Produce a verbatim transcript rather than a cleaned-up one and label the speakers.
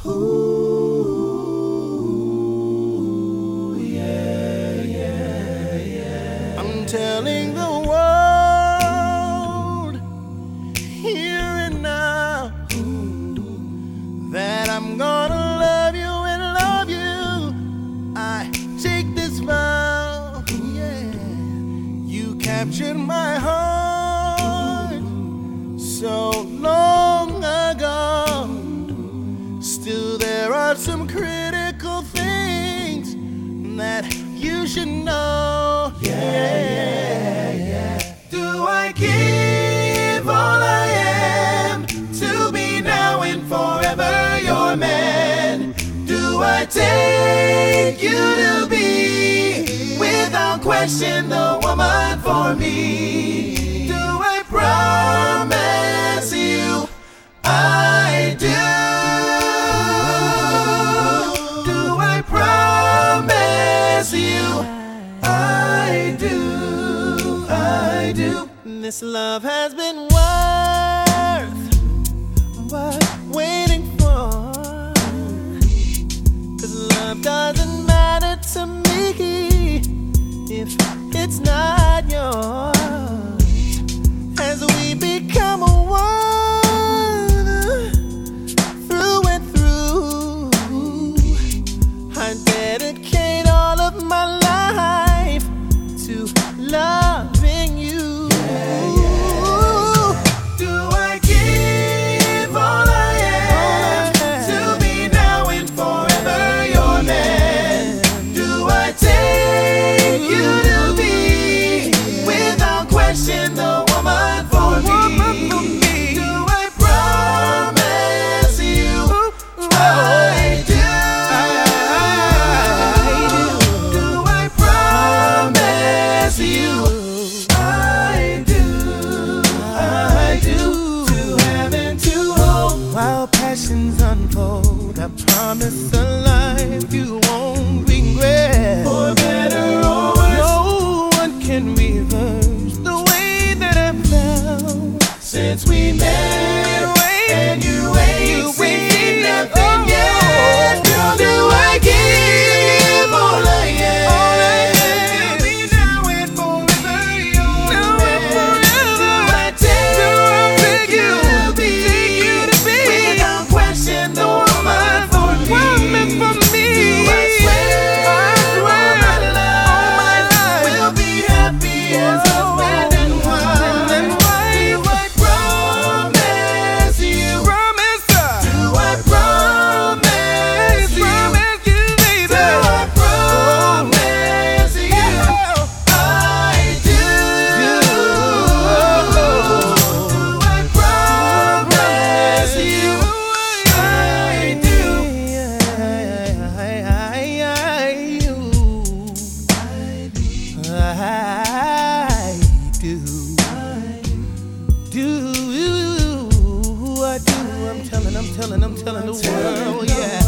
Speaker 1: Ooh, yeah, yeah, yeah.
Speaker 2: I'm telling the world here and now that I'm gonna love you and love you. I take this vow, yeah. You captured my heart so long ago. Still, there are some critical things that you should know.
Speaker 1: Yeah, yeah, yeah. Do I give all I am to be now and forever your man? Do I take you to be, without question, the woman for me? Do I promise you I do? Do I promise you I do, I do?
Speaker 2: This love has been worth what waiting for. 'Cause love doesn't matter to me if it's not yours. As we become one through and through, I dedicate all of my life to loving you.
Speaker 1: Do I give all I am to be now and forever your man? Do I take you to be, without question, the woman for me? Do I promise you I do? Do I promise you I do? I do. To have and to hold.
Speaker 2: While passions unfold, I promise a life you won't regret.
Speaker 1: For better or worse,
Speaker 2: No one can reverse the way that I felt
Speaker 1: since we met, and you ain't seen nothing
Speaker 2: Oh.
Speaker 1: yet. Girl, do I give all I am? To be now and forever your
Speaker 2: Now and
Speaker 1: man?
Speaker 2: forever.
Speaker 1: Do I take you to be, without question, the woman for me?
Speaker 2: Woman for me.
Speaker 1: Do I swear,
Speaker 2: I swear
Speaker 1: all my life,
Speaker 2: all my life
Speaker 1: we'll be happy as husband and wife?
Speaker 2: and wife.
Speaker 1: Do I promise you?
Speaker 2: Promise her.
Speaker 1: Do I promise you?
Speaker 2: Promise you, baby.
Speaker 1: Do I promise you? I do. Do I promise you? I do.
Speaker 2: I do. Do. I do. I'm telling, I'm telling, I'm telling the world, yeah.